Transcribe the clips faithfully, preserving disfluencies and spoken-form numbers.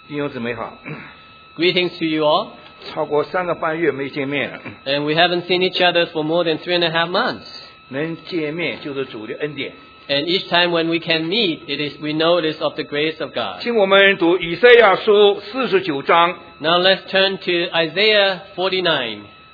弟兄姊妹好， Greetings to you all. 超过三个半月没见面了， And we haven't seen each other for more than three and a half months. 能见面就是主的恩典。 And each time when we can meet, it is we know it is of the grace of God. 请我们读以赛亚书四十九章 Now let's turn to Isaiah forty-nine,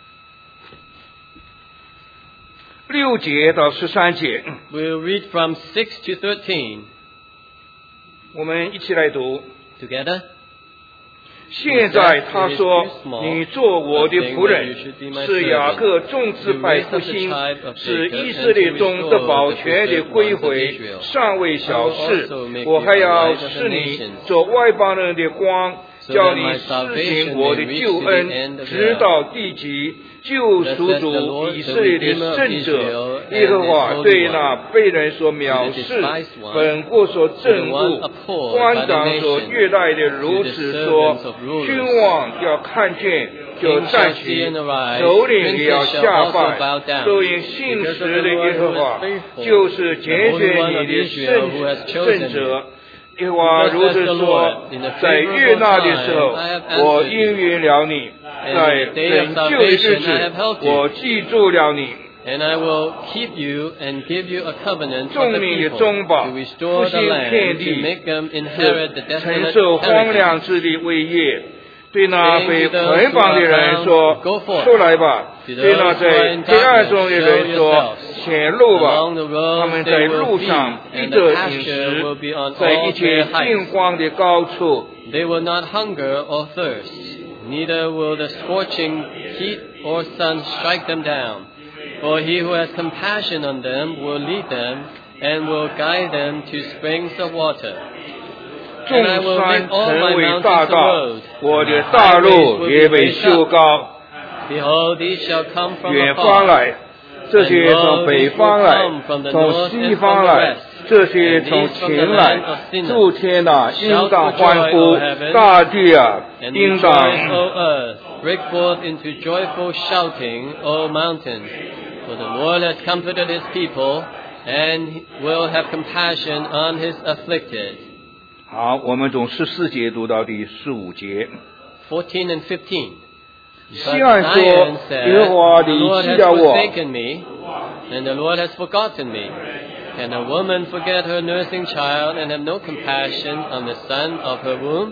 六节到十三节， we'll read from six to thirteen 我们一起来读。 together. 现在他说：“你做我的仆人，是雅各众支派复兴，是以色列中得保全的归回，尚未小事。我还要使你做外邦人的光，叫你施行我的救恩，直到地极。救赎主以色列的圣者，耶和华对那被人所藐视、本国所憎恶、官长所虐待的如此说：君王要看见就站起，首领也要下拜，都因信实的耶和华，就是拣选你的圣圣者。耶和华如此说：在悦纳的时候，我应允了你；在拯救的日子，我记住了你。 And I will keep you and give you a covenant 众 of the 民的 people 中保， to 复 restore the 兴遍 land, to 地， make them inherit the 承 desolate 受荒 heritage. 凉之地为业。对那被捆绑的人说：“出来吧！”对那在黑暗中的人说：“显露吧！” 他们在路上必得饮食，在一切近光的高处。 They will not hunger or thirst, neither will the scorching heat or sun strike them down. For he who has compassion on them will lead them and will guide them to springs of water. 众山成为大道，我的大路也被修高。 Behold, these shall come from 远方 afar, 来，这些从北方来，从西方来，这些从前来。诸天啊，应当欢呼；大地啊， and 应 rejoice, 当 O earth, break forth into joyful shouting, O mountains. For the Lord has comforted his people, and will have compassion on his afflicted. 好，我们从十四节读到第十五节。 Fourteen and fifteen. 西岸 But 说 Zion：“ 耶和 said, 华 The 离 Lord 弃 has 了我。” forsaken me, and the Lord has forgotten me. Can a woman forget her nursing child and have no compassion on the son of her womb?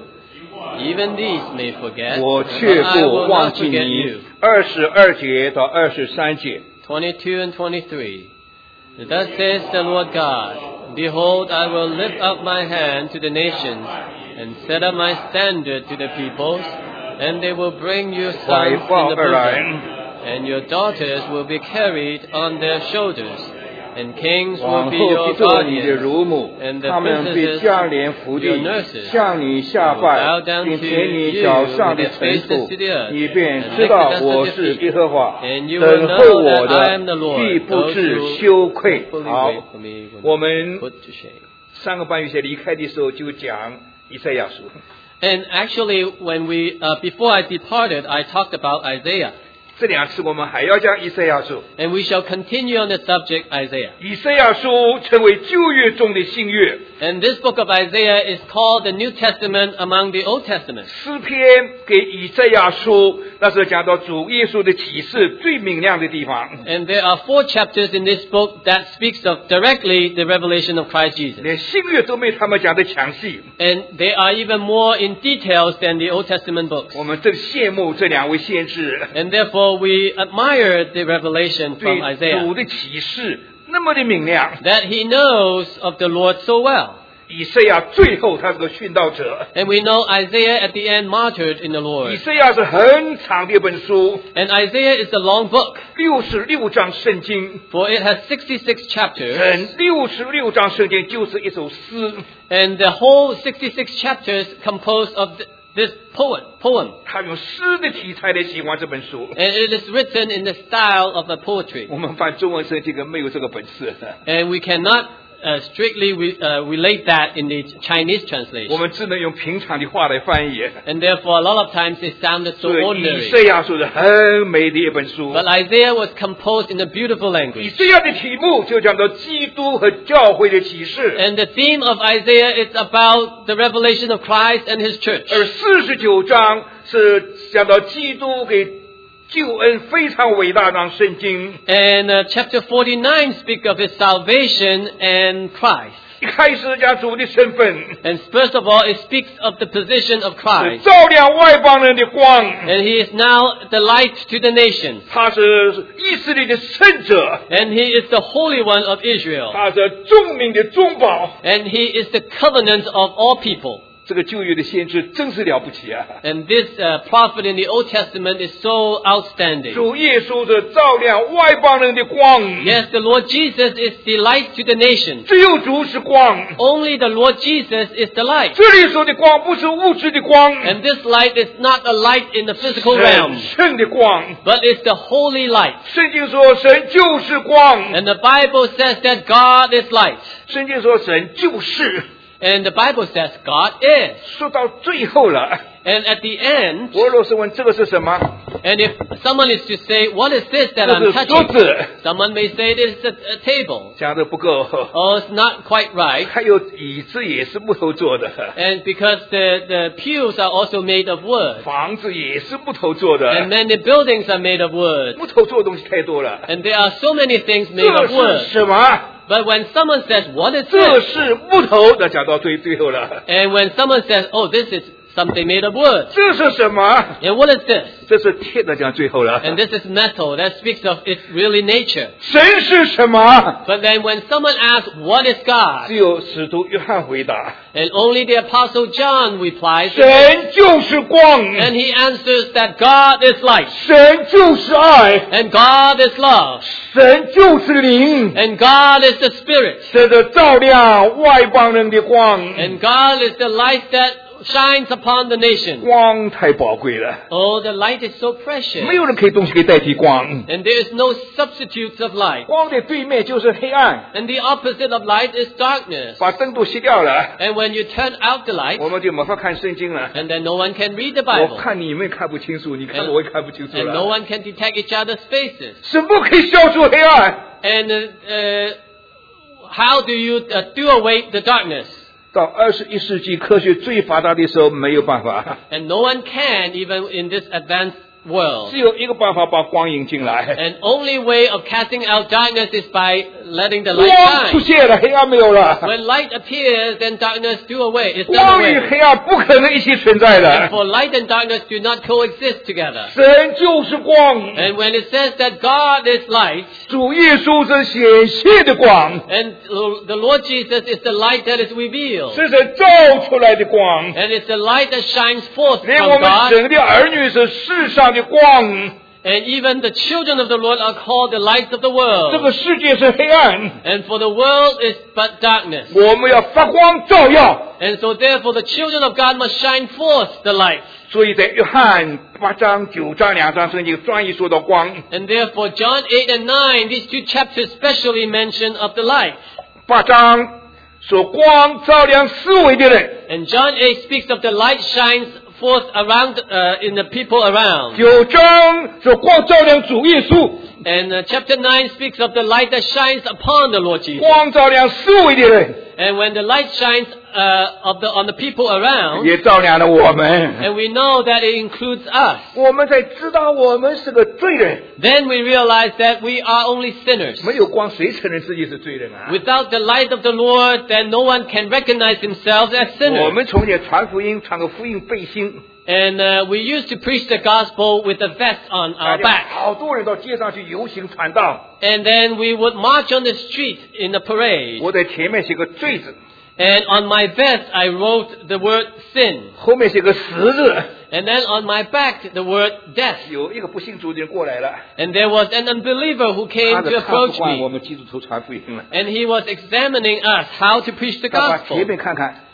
Even these may forget, 我 but 却 I 不 will 忘 not 记 forget 你 you. 二十二节到二十三节。 Twenty-two and twenty-three. Thus says the Lord God, Behold, I will lift up my hand to the nations, and set up my standard to the peoples, and they will bring your sons in the bosom, and your daughters will be carried on their shoulders, and kings will 往 be 后 your 必做你的 guardians, 乳母， and the 他们必 princesses 将脸伏 your 地， nurses. 向你下 Bow 拜， down 并 to 舔你 you 脚上 with 的 their 尘 faces 土 to the earth, 以便 and 知 lick 道 the dust 我 of 是 their 耶 feet. 和华。 And you 等 will 候 know 我 that I am the 的 Lord. 必不 Those 致 who 羞愧。 fully 好 wait for me will 我 not 们 put to shame. 上个半月前离开的时候就讲以赛亚书。 And actually, when we uh, before I departed, I talked about Isaiah, 这两次我们还要讲以赛亚书。 and we shall continue on the subject Isaiah. 以赛亚书成为旧约中的新约。 And this book of Isaiah is called the New Testament among the Old Testament. 诗篇给以赛亚书，那是讲到主耶稣的启示最明亮的地方。 And there are four chapters in this book that speaks of directly the revelation of Christ Jesus. 连新约都没他们讲的详细。 And they are even more in details than the Old Testament books. 我们真羡慕这两位先知， And therefore we admire the revelation 对 from Isaiah, 主的启示那么的明亮。 that he knows of the Lord so well. 以赛亚最后他是个殉道者。 And we know Isaiah at the end martyred in the 以 Lord. 赛亚是很长的一本书， And Isaiah is a long book, 六十六章圣经， for it has sixty-six chapters, 整六十六章圣经就是一首诗。 and the whole sixty-six chapters composed of th- this poet, poem. 他用诗的题材来喜欢这本书。 And it is written in the style of a poetry. 我们翻中文圣经根本没有这个本事。 And we cannot uh, strictly re, uh, relate that in the Chinese 我 translation. 们只能用平常的话来翻译。 And therefore, a lot of times it sounded so 所以以 ordinary. 赛亚书是很美的一本书。 But Isaiah was composed in a beautiful 以 language. 赛亚的题目就讲到基督和教会的启示， And the theme of Isaiah is about the revelation of Christ and His church. 而四十九章是讲到基督给救恩非常伟大的圣经。 And uh, chapter forty-nine speaks of His salvation and Christ. 一开始讲主的身份， And first of all, it speaks of the position of 是 Christ. 照亮外邦人的光。 And He is now the light to the nations. 他是以色列的圣者， And He is the Holy One of Israel. 他是众民的中保。 And He is the covenant of all people. 这个旧约的先知真是了不起啊！ And this uh, prophet in the Old Testament is so outstanding. 主耶稣是照亮外邦人的光。 Yes, the Lord Jesus is the light to the nations. 只有主是光。 Only the Lord Jesus is the light. 这里说的光不是物质的光， And this light is not a light in the physical 神 realm, 圣的光。 but it's the holy light. 圣经说神就是光， And the Bible says that God is light. 圣经说神就是。 And the Bible says God is. 说到最后了， And at the end, 俄罗斯问这个是什么？ and if someone is to say, what is this that 这 I'm 是桌 touching? 子， Someone may say it is a, a table. 讲的不够。 Oh, it's not quite right. 还有椅子也是木头做的， And because the, the pews are also made of wood. 房子也是木头做的。 And many buildings are made of wood. 木头做的东西太多了。 And there are so many things made 这 of 是 wood. 什么？ But when someone says, what is 这 this? 是木头，那讲到最最后了。 And when someone says, oh, this is something made of wood. 这是什么？ And what is this? 这是铁的，讲最后了。 And this is metal. That speaks of its really nature. 神是什么？ But then when someone asks, what is 只 God? 有使徒约翰回答： And only the apostle John replies, 神就是光， and he answers that God is light, 神就是爱， and God is love, 神就是灵， and God is the Spirit, 这是照亮外邦人的光。 and God is the light that shines upon the nation. 光太宝贵了， Oh, the light is so precious. 没有人可以东西可以代替光。 And there is no substitutes of light. 光的对面就是黑暗， And the opposite of light is darkness. 把灯都熄掉了， And when you turn out the light, 我们就没法看圣经了。 and then no one can read the 我 Bible. 看你们看不清楚，你看 And, 我也看不清楚 and no 了。 one can detect each other's faces. 什么可以消除黑暗？ And uh, uh, how do you uh, do away the darkness? 到二十一世纪科学最发达的时候，没有办法， And no one can, even in this advanced world. 只有一个办法，把光引进来。 And only way of casting out darkness is by letting the light 光出 shine. 现了，黑暗没有了。 When light appears, then darkness do away. It's done 光与 away. 黑暗不可能一起存在 And 的。 for light and darkness do not coexist together. 神就是光， And when it says that God is light, 主耶稣是显现的光， and the Lord Jesus is the light that is revealed, 是神照出来的光。 and it's the light that shines forth 连 from 我们 God, 神的儿女是世上的光， and even the children of the Lord are called the lights of the 这 world. 个世界是黑暗， And for the world is but darkness. 我们要发光照耀。 And so therefore the children of God must shine forth the light. 所以在约翰八章、九章两章圣经专一说到光。 And therefore John eight and nine, these two chapters specially mention of the light. 八章说光照亮四围的人， And John eight speaks of the light shines forth around uh, in the people around. 九章说光照亮主耶稣， And uh, chapter nine speaks of the light that shines upon the Lord Jesus. 光照亮四围的人， And when the light shines uh, of the, on the people around, 也照亮了我们。 and we know that it includes us, 我们才知道我们是个罪人， then we realize that we are only sinners. 没有光谁承认自己是罪人啊？ Without the light of the Lord, then no one can recognize themselves as 我 sinners. 们从前传福音，穿个福音背心， And uh, we used to preach the gospel with a vest on 大 our 家 back. 好多人到街上去游行传道， And then we would march on the street in the parade. 我在前面写个罪字， And on my vest, I wrote the word sin. 后面写个死字。 And then on my back, the word death. 有一个不信主的人过来了， And there was an unbeliever who 他 came to 是看不 approach 惯我 me. 们基督徒传福音了， And he was examining us how to preach the 他把前 gospel. 面看看，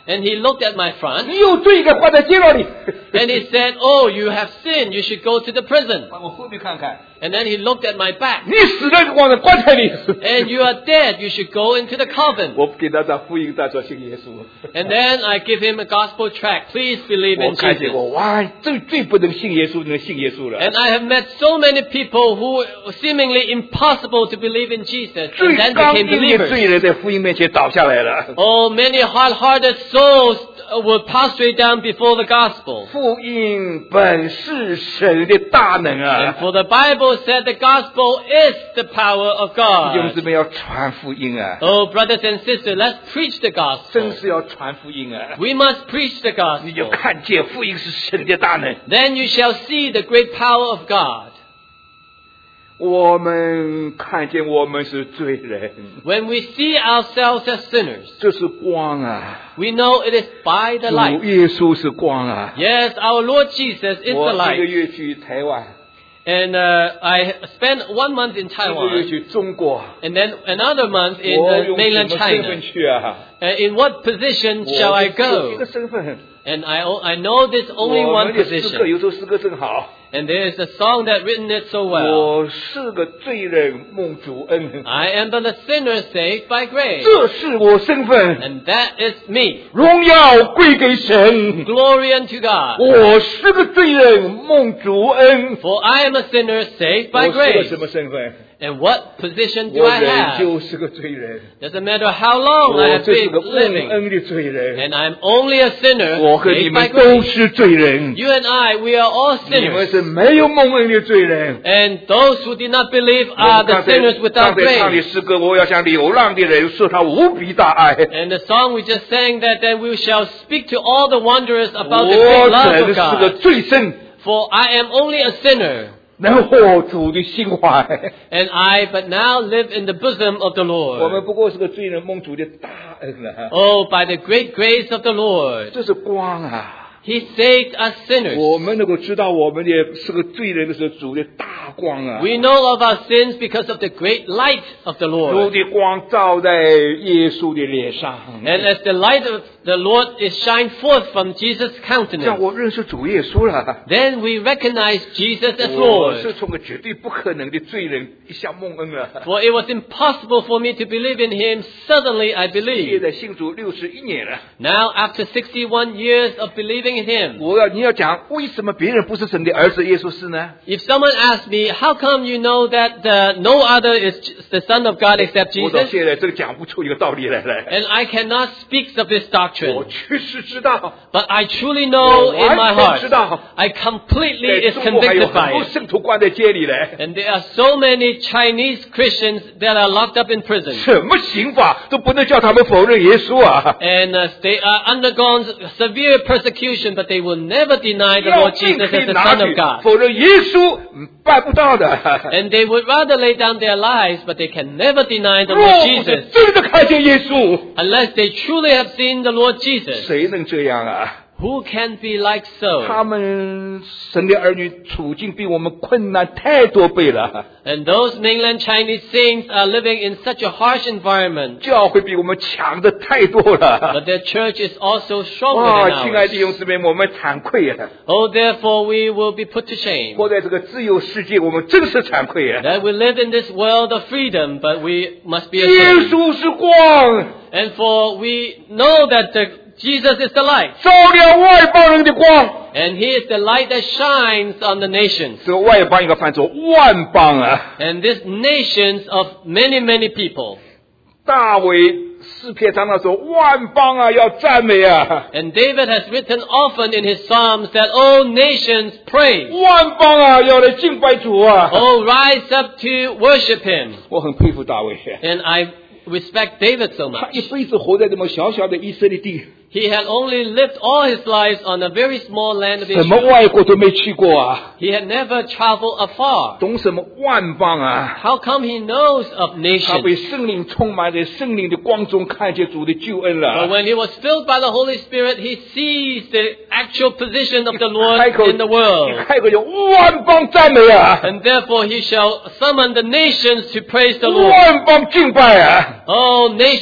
And he looked at my front. 你有罪，应该关在监牢里。 And he said, "Oh, you have sinned. You should go to the prison." 把我后面看看， And then he looked at my back. 你死了就关在棺材里。 And you are dead. You should go into the coffin. 我给他张福音单说信耶稣。 And then I give him a gospel tract. Please believe 我 in 看见 Jesus. 过，哇，最最不能信耶稣，能信耶稣了。 And I have met so many people who seemingly impossible to believe in Jesus 最 and then 刚 became 硬的 believers. 罪人在福音面前倒下来了。 Oh, many hard-hearted souls will prostrate down before the gospel. 福音本是神的大能 And 啊！ for the Bible said the gospel is the power of 弟兄 God. 姊妹要传福音啊！ Oh, brothers and sisters, let's preach the 真 gospel. 是要传福音啊！ We must preach the 你就 gospel. 看见福音是神的大能。 Then you shall see the great power of God. 我们看见我们是罪人， When we see ourselves as sinners, 这是光啊！ we know it is by the 主 light. 耶稣是光啊！ Yes, our Lord Jesus is 我 the 一个 light. 月去台湾， And uh, I spent one month in 一个月 Taiwan, 去中国， and then another month in 我 uh, 用什 mainland 么身份 China. 去啊？ Uh, in what position 我 shall I 只有一 go? 个身份， And I, o- I know there's 我 only 们 one 的诗歌 position. 有首诗歌真好。 And there is a song that written it so well. 我是个罪人，蒙主恩， I am but a sinner saved by grace. 这是我身份， And that is me. 荣耀归给神。 Glory unto God. 我是个罪人，蒙主恩。 For I am a sinner saved 我 by 是个 grace. 什么身份？ And what position do 我 I 仍 have? 旧是个罪人， Doesn't matter how long I 我 have 这是 been 个蒙 living. 恩的罪人。 And I'm only a sinner 我和你 saved by 们都 grace. 是罪人， You and I, we are all 你们 sinners. 是没有蒙恩的罪人。 And those who did not believe 我 are 们 the 刚才 sinners without 刚才唱的 grace. 诗歌，我要向流浪的人说他无比大爱。 And the song we just sang that then we shall speak to all the wanderers about the 我 great love 真 of 是个 God. 罪僧， For I am only a sinner. 能获主的心怀。 And I but now live in the bosom of the 我们 Lord. 不过是个罪人，蒙主的大恩啊！ Oh, by the great grace of the Lord. 这是光啊！ He saved us sinners. 我们能够知道我们也是个罪人的时候，主的大光啊！ We know of our sins because of the great light of the 主 Lord. 的光照在耶稣的脸上， And as the light of the Lord is shined forth from Jesus' 让 countenance, 我认识主耶稣了。 then we recognize Jesus as 我 Lord. 是从个绝对不可能的罪人一下蒙恩了。 For it was impossible for me to believe in Him. Suddenly I 现 believed. 在信主六十一年了， Now after sixty-one years of believing in Him, 我要你要讲为什么别人不是神的儿子，耶稣是呢？ if someone asks me, how come you know that uh, no other is the Son of God except 我到 Jesus? 现在真讲不出一个道理来了。 And I cannot speak of this 我 doctrine. 确实知道， But I truly know in my 我完全知 heart. 道， I completely 在 is 中国还有 convicted 很多 by it. 圣徒关在监里嘞， And there are so many Chinese Christians that are locked up in prison. 什么刑法都不能叫他们否认耶稣啊！ And uh, they are undergone severe persecution, but they will never deny the 要 Lord 命 Jesus 可以 as the 拿 Son of 去 God. 否认耶稣，嗯办不到的。 And they would rather lay down their lives, but they can never deny the 若 Lord 不是 Jesus 真的看见耶稣， unless they truly have seen the Lord Jesus. 谁能这样啊？ Who can be like so? 他们神的儿女处境比我们困难太多倍了， And those mainland Chinese saints are living in such a harsh environment, 教会比我们强的太多了。 but their church is also stronger 哇， than 亲爱的 ours. 弟兄姊妹，我们惭愧啊！ Oh, therefore we will be put to shame. 活在这个自由世界，我们真是惭愧啊！ That we live in this world of freedom, but we must be 耶 ashamed. 稣是光， And for we know that the, Jesus is the light, 照亮外邦人的光。 and He is the light that shines on the nations. 这个外邦应该翻作万邦啊！ And these nations of many, many people. 大卫诗篇常常说：“万邦啊，要赞美啊！ And David has written often in his Psalms that all nations praise. 万邦啊，要来敬拜主啊！” Oh, rise up to worship Him. 我很佩服大卫， And I respect David so 他 much. 一辈子活在这么小小的以色列地， He had only lived all his lives on a very small land of 什么 Israel. 外国都没去过啊， He had never traveled afar. 懂什么万邦啊？ How come he knows of 他被 nations? 圣灵充满，在圣灵的光中看见主的救恩 But 了。 when he was filled by the Holy Spirit, he sees the actual position of the 开 Lord 口 in the 一 world. 开口就万邦赞美啊， And therefore he shall summon the nations to praise the Lord. 万邦敬拜啊！ Oh, nations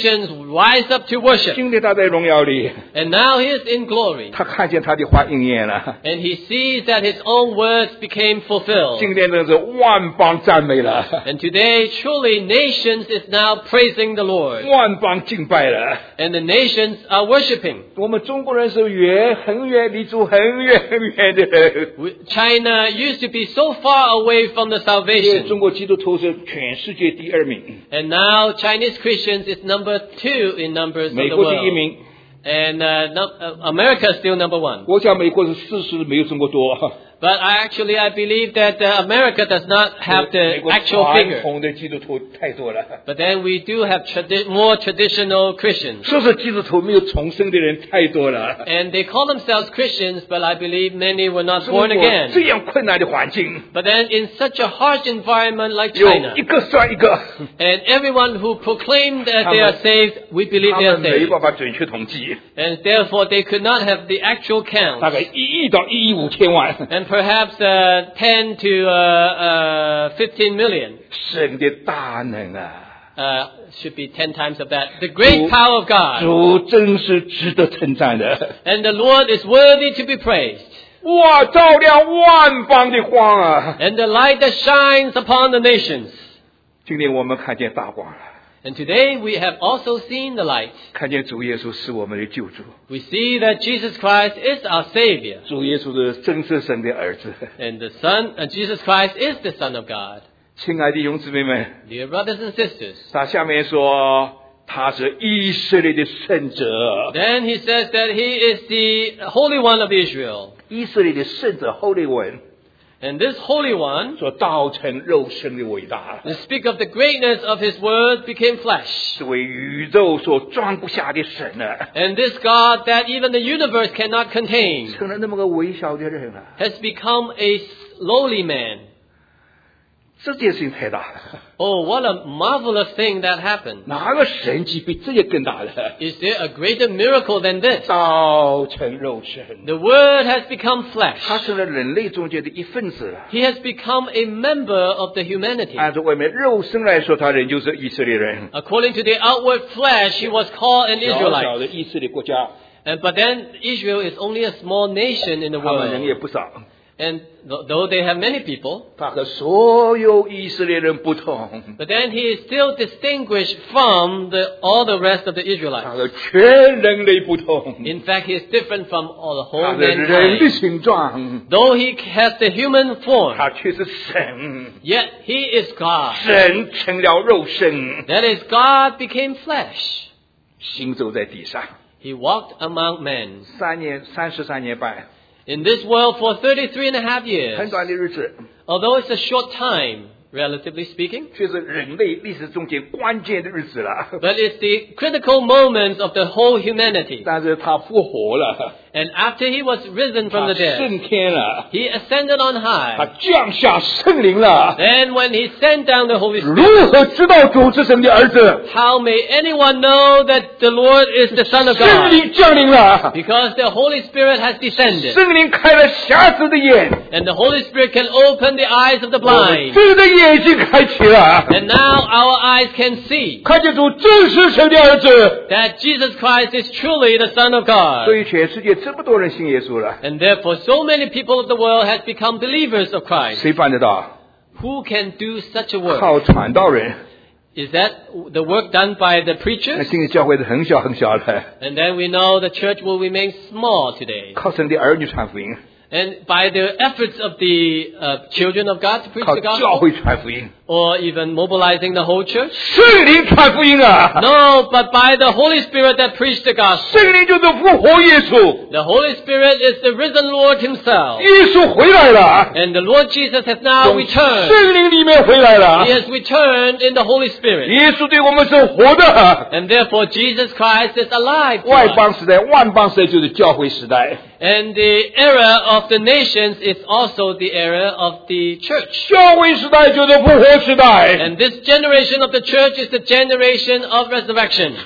rise up to worship. 今天他在荣耀里， And now he is in glory. 他看见他的话应验了。 And he sees that his own words became fulfilled. 今天真是万邦赞美了， And today, truly, nations is now praising the Lord. 万邦敬拜了。 And the nations are worshiping. 我们中国人是远很远离主很远很远的人， We- China used to be so far away from the 因为 salvation. 中国基督徒是全世界第二名， And now Chinese Christians is number two in numbers of 美 the 国第一 world. 名。 And uh, no, uh, America is still number one. 我想美国是事实没有中国多。 But I actually, I believe that uh, America does not have 美 the 国 actual 传 figure. 统的基督徒太多了， But then we do have tradi- more traditional Christians. 说是基督徒没有重生的人太多了。 And they call themselves Christians, but I believe many were not 中 born 国 again. 这样困难的环境， But then in such a harsh environment like 有 China, 一个算一个， and everyone who proclaimed that they 他们- are saved, we believe 他 they are 们没 saved. 办法准确统计， And therefore they could not have the actual 大 count. 概一亿到一亿五千万。 And perhaps uh, ten to uh, uh, fifteen million. 神的大能啊， Uh, should be ten times of that. The great power of God. 主真是值得称赞的。 And the Lord is worthy to be praised. 哇，照亮万邦的光啊！ And the light that shines upon the nations. 今天我们看见大光了， And today we have also seen the light. 看见主耶稣是我们的救主， We see that Jesus Christ is our Savior. 主耶稣是真是神的儿子。 And the Son, uh, Jesus Christ is the Son of God. 亲爱的弟兄姊妹们， Dear brothers and sisters. 他下面说他是以色列的圣者， Then he says that he is the Holy One of Israel. 以色列的圣者后利文 And this Holy One, 所道成肉身的伟大， to speak of the greatness of his word, became flesh. 是为宇宙所装不下的神啊， And this God that even the universe cannot contain 成了那么个微小的人啊， has become a lowly man. 这件事情太大了。 Oh, what a marvelous thing that happened. 哪个神迹比这些更大的？ Is there a greater miracle than this? 道成肉身， The Word has become flesh. 他成了人类中间的一份子了。 He has become a member of the humanity. 按照外面肉身来说，他仍旧是以色列人， According to the outward flesh, he was called an 小小的 Israelite. 以色列国家， And, but then Israel is only a small nation in the 他们人也 world. 不少。 And th- though they have many people, 他和所有以色列人不同， but then he is still distinguished from the, all the rest of the 他 Israelites. 和全人类不同。 In fact, he is different from all the 他 whole 的人的 mankind. 形状， Though he has the human form, 他却是神， yet he is God. 神成了肉身， That is, God became flesh. 行走在地上， He walked among men. 三年三十三年半， In this world for thirty-three and a half 很 years. 短的日子， Although it's a short time, relatively speaking, 却是人类历史中间关键的日子了。 but it's the critical moments of the whole humanity. 但是他复活了， And after he was risen 他 from the dead, 升天了， he ascended on 他 high. 降下圣灵了。 Then when he sent down the Holy 如 Spirit, 何知道主是神的儿子？ how may anyone know that the Lord is the Son of 圣 God? 灵降临了， Because the Holy Spirit has descended. 圣灵开了瞎子的眼， And the Holy Spirit can open the eyes of the 我们 blind. 这的眼睛开启了， And now our eyes can see 看见主真是神的儿子。 that Jesus Christ is truly the Son of 所 God. 以全世界这么多人信耶稣了， And therefore so many people of the world have become believers of Christ. 谁办得到？ Who can do such a work? 靠传道人。 Is that the work done by the 那 preachers? 今天教会是很小很小的， And then we know the church will remain small today. 靠神的儿女传福音， And by the efforts of the uh, children of God to preach 靠 the 教 gospel, 会传福音， or even mobilizing the whole church? 圣灵传福音啊！ No, but by the Holy Spirit that preached the gospel. 圣灵就是复活耶稣， The Holy Spirit is the risen Lord himself. 耶稣回来了， And the Lord Jesus has now 从 returned. 圣灵里面回来了 He。has returned in the Holy Spirit. 耶稣对我们是活的。 And therefore Jesus Christ is alive to 外 us. 邦时代、万邦时代就是教会时代， And the era of the nations is also the era of the church. 教会时代就是复活时代。 And this generation of the church is the generation of resurrection.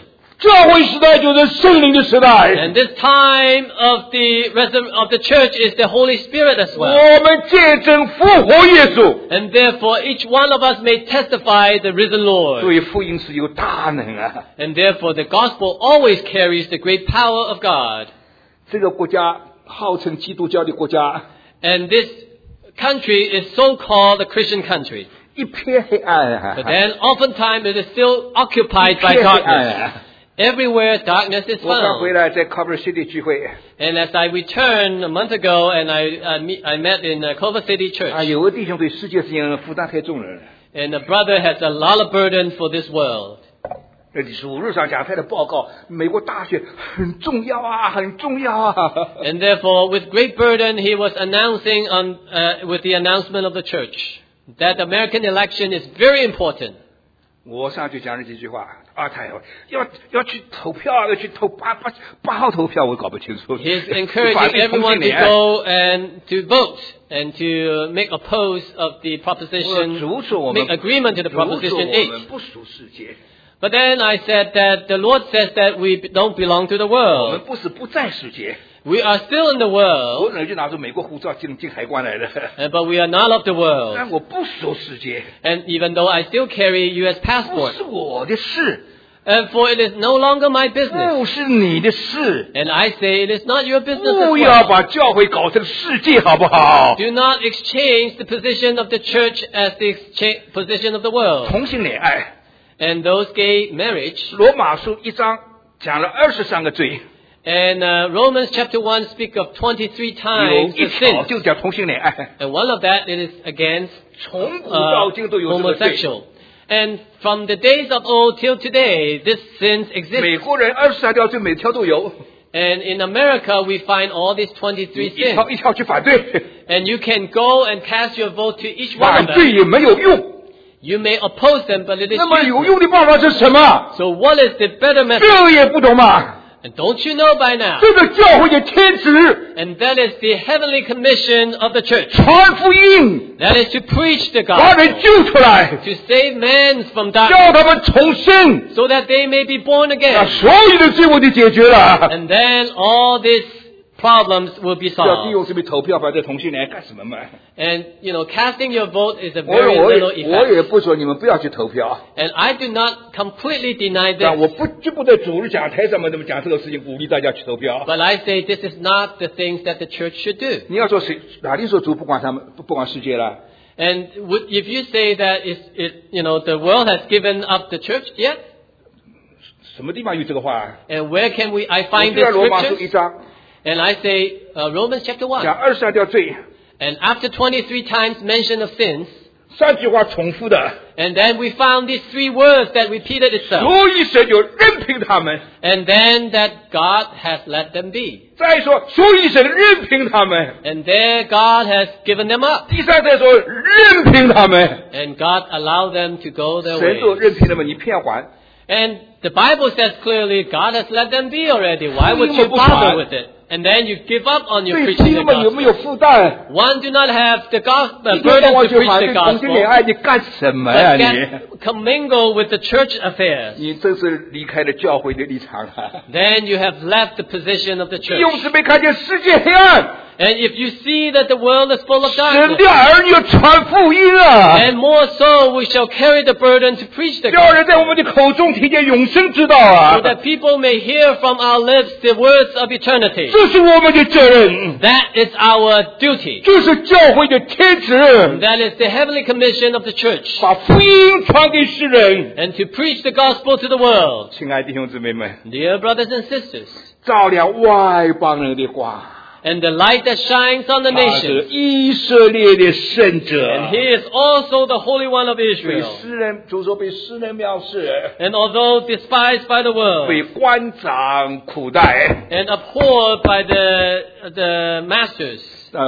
教会时代就是圣灵的时代。 And this time of the resur- of the church is the Holy Spirit as well. 我们见证复活耶稣。 And therefore each one of us may testify the risen 所 Lord. 以福音是有大能啊！ And therefore the gospel always carries the great power of God. 这个国家号称基督教的国家， And this country is so called a Christian country. 一片黑暗啊！ But then oftentimes it is still occupied 一 by 片黑暗 darkness. 啊！ Everywhere darkness is 我刚回 found. 来在 Culver City 聚会， And as I returned a month ago and I, I, meet, I met in uh, Culver City 啊， Church. 有个弟兄对世界事情负担太重了。 And a brother has a lot of burden for this world. 那主日上讲他的报告，美国大选很重要啊，很重要啊。 And therefore, with great burden, he was announcing on, uh, with the announcement of the church that the American election is very important. 我上去讲了几句话，啊，他要要要去投票，要去投八八八号投票，我搞不清楚。 He's 法 encouraging 律同性 everyone to 恋 go and to vote and to make oppose of the 我 proposition, 主说我们 make agreement to the 主说 proposition 我们 eight. 不属世界， But then I said that the Lord says that we don't belong to the 我们 world. 不是不在世界。 We are still in the 我 world, 人就拿出美国护照进进海关来了， uh, but we are not of the world. 但我不属世界， And even though I still carry U S 不 passport, 是我的事， and for it is no longer my business. 不是你的事。 And I say it is not your business as 不要 well. 把教会搞成世界，好不好？ Do not exchange the position of the church as the exchange position of the world. 同性恋爱， And those gay marriage. 罗马书一章讲了二十三个罪， And uh, Romans chapter one speak of twenty-three 有 times 一 the 条 sin. 就讲同性恋爱， And one of that it is against 从古到 uh, 今都有这个罪。 homosexual. And from the days of old till today, this sin 美 exists. 国人二十三条罪，每条都有， And in America, we find all these 你 twenty-three 一条 sins. 一条去反对， And you can go and cast your vote to each one 反 of 对 them. 也没有用。 You may oppose them, but it is 那么有 useless. 用的办法是什么？ So what is the better method? 这个也不懂吗？ And don't you know by now? 这个教会的天职， And that is the heavenly commission of the church. 传福音， That is to preach the 把人 gospel. 救出来， To save men from 叫 darkness. 他们重生， So that they may be born 那 again. 所有的罪问题解决了。 And then all these problems will be 叫弟 solved. 兄姊妹投票反对同性恋干什么嘛？ And, you know, casting your vote is a 我 very 我 little 也我 effect. 也不说你们不要去投票， And I do not completely deny 但 this. 我不就不在主日讲台上面那么讲这个事情，鼓励大家去投票。 But I say this is not the things that the church should do. 你要说谁哪里说主不管他们不不管世界了？ And would, if you say that it's, it, you know, the world has given up the church, yeah. 什么地方有这个话？ And where can we, I 我 find 就 the 在罗马书一 scriptures? 章 And I say, uh, Romans chapter 讲 one. 二十三条罪， And after twenty-three times mention of sins, 三句话重复的， and then we found these three words that repeated itself. 所以神就任凭他们。 And then that God has let them be. 再说，所以神任凭他们。 And there God has given them up. 第三再说，任凭他们。 And God allowed them to go their 神就 way. 任凭他们，你偏还。 And the Bible says clearly God has let them be already. Why would you 不管。 bother with it? And then you give up on your 对 preaching 弟 the 兄们有没 gospel. 有负担？ One do not have the gospel 一天到 burden 晚 to 去 preach 反 the 对同性恋 gospel, 爱，你干什么呀 but 你？ get commingle with the church affairs. 你真是离开了教会的立场了。 Then you have left the position of the 弟 church. 兄姊妹看见世界黑暗， And if you see that the world is full of 神 darkness, 的儿女要传福音啊！ and more so we shall carry the burden to preach the 叫 gospel, 人在我们的口中听见永生之道啊 so！that people may hear from our lips the words of eternity. 这是我们的责任， That is our duty. 这是教会的天职， That is the heavenly commission of the church. 把福音传给世人。 And to preach the gospel to the world. 亲爱的弟兄姊妹们， Dear brothers and sisters, 照亮外邦人的光， and the light that shines on the 他是 nations. 以色列的圣者 And he is also the Holy One of 被 Israel. 世人，主说被世人藐视， And although despised by the world, 被官长苦待， and abhorred by the, the masters, 呃，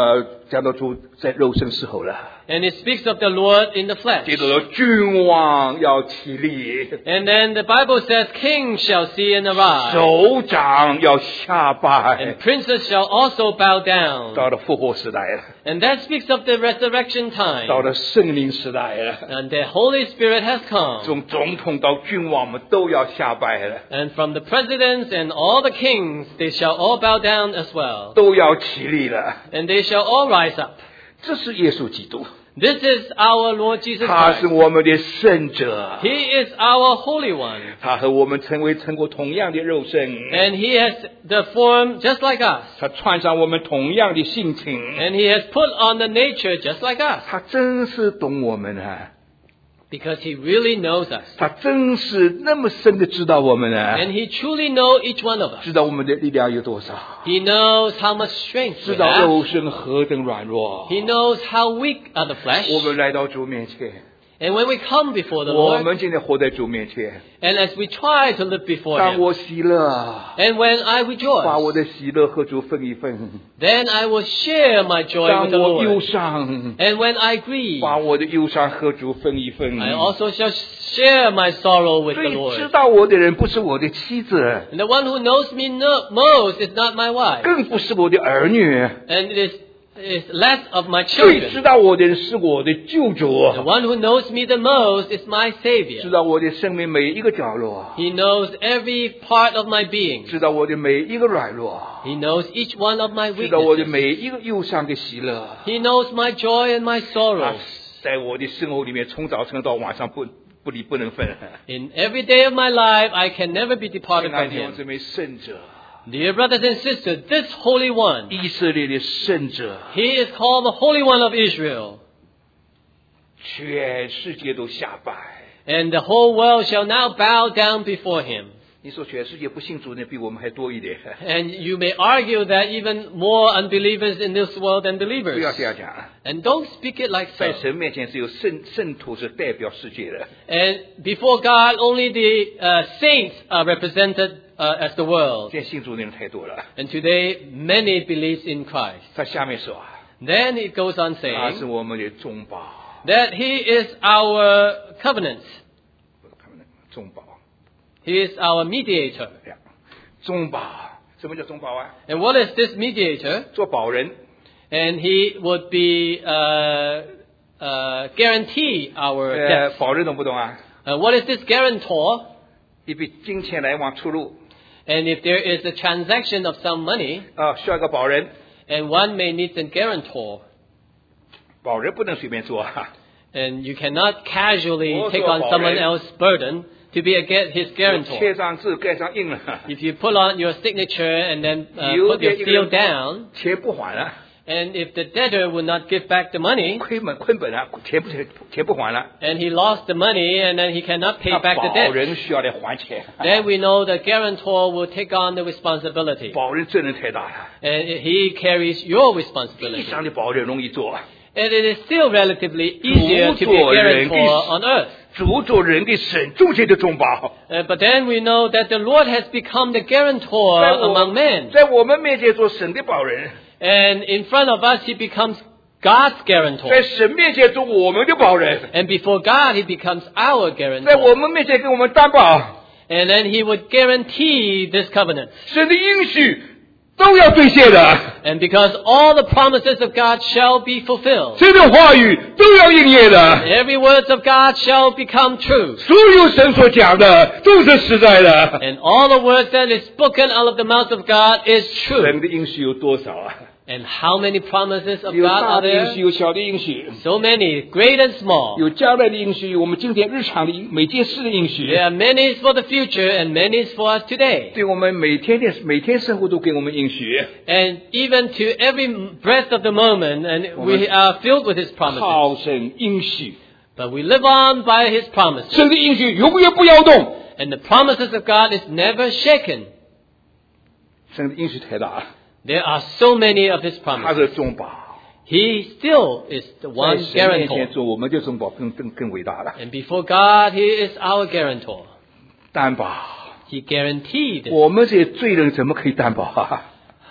讲到主在肉身时候了。 And it speaks of the Lord in the flesh. 接着说君王要起立， And then the Bible says, kings shall see and arise. 首长要下 And 拜。 princes shall also bow down. 到了复活时代了， And that speaks of the resurrection 到 time. 了圣灵时代了， And the Holy Spirit has come. 从总统到君王们都要下拜了， And from the presidents and all the kings, they shall all bow down as well. 都要起立了。 And they shall all rise up. 这是耶稣基督， This is our Lord Jesus 他是 Christ. 我们的圣者， He is our Holy One. 他和我们成为成过同样的肉身， And He has the form just like us. 他穿上我们同样的性情， And He has put on the nature just like us. 他真是懂我们啊， Because He really knows us. 他真是那么深的知道我们啊， And He truly knows each one of us. 知道我们的力量有多少， He knows how much strength 知 we 道 have. 肉身何等软弱。 He knows how weak are the 我 flesh. 们来到主面前， And when we come before the 我 Lord, 们今天活在主面前， and as we try to live before 当 Him, 我喜乐， and when I 把我 rejoice, 的喜乐和主分一分； then I will share my joy 当 with the 我忧 Lord. 伤， And when I grieve, 把我的忧伤和主分一分。 I also shall share my sorrow with 所 the 以知 Lord. 道我的人不是我的妻子， And the one who knows me no, most is not my wife, 更不是我的儿女， and it is, is less of my 最知 children. 道我的人是我的救主， The one who knows me the most is my 知 Savior. 道我的生命每一个角落， He knows every part of my being. 知道我的每一个软弱， He knows each one of my 知道我的 weaknesses. 每一个忧伤的喜乐。 He knows my joy and my 他 sorrow. 在我的生活里面，从早晨到晚上不不离不能分。 In every day of my life, I can never be departed 亲爱 from 的弟兄 Him. 姊妹，圣者， Dear brothers and sisters, this Holy One, 以色列的圣者， He is called the Holy One of Israel. 全世界都下拜。 And the whole world shall now bow down before Him. 你说全世界不信主的比我们还多一点？ And you may argue that even more unbelievers in this world than 不要 believers. 这样讲， And don't speak it like 在 so. 神面前只有圣圣徒是代表世界的。 And before God, only the uh, saints are represented uh, as the world. 现在信主的人太多了。 And today, many believe in Christ. 他下面说啊， Then it goes on 他是 saying 我们的中保， that He is our covenant. 中保， He is our mediator. 中保，什么叫中保啊？ And what is this mediator? 做保人， And He would be uh, uh, guarantee our 呃， death. 保人懂不懂啊？ Uh, what is this guarantor? 一笔金钱来往出入 And if there is a transaction of some money, 啊，需要一个保人， and one may need a guarantor, 保人不能随便做啊。 and you cannot casually Also take on a someone 保人。 else's burden to be a, get his 贴 guarantor. 上字盖上印了， If you put on your signature and then uh, 有 put your 点一个 seal 人 down, 钱不还了， and if the debtor would not give back the money, 亏本亏本了，钱不钱钱不还了， and he lost the money and then he cannot pay 那 back the 保 debt, 人需要来还钱。 then we know the guarantor will take on the responsibility. 保人责任太大了， And he carries your 地 responsibility. 上的保人容易做， And it is still relatively easier to be a guarantor on earth. 主做人的神中间的中保。 Uh, but then we know that the Lord has become the guarantor 在 among 我 men. 在我们面前做神的保人， And in front of us, he becomes God's guarantor. 在神面前做我们的保人， And before God, he becomes our 在 guarantor. 我们面前给我们担保， And then he would guarantee this covenant. 神的应许都要兑现的， And because all the promises of God shall be fulfilled, 神的话语都要应验的。 every word of God shall become true. 所有神所讲的都是实在的。 And all the words that is spoken out of the mouth of God is 神 true. 的应许有多少啊？ And how many promises of 有 God 大 are 的应许， there? 有小的应许， So many, great and small. 有将来的应许，有我们今天日常的应每件事的应许， There are many for the future and many for us today. 对我们每天的每天生活都给我们应许。 And even to every breath of the moment, and we are filled with His promises. 靠神应许， But we live on by His promises. 神的应许永远不摇动。 And the promises of God is never shaken. 神的应许太大了， There are so many of His 他 promises. 是中保， He still is the 在 one 神面前 guarantor. 做我们的中保更更更伟大了。 And before God, He is our guarantor. 担保， He guaranteed it. 我们这些罪人怎么可以担保啊？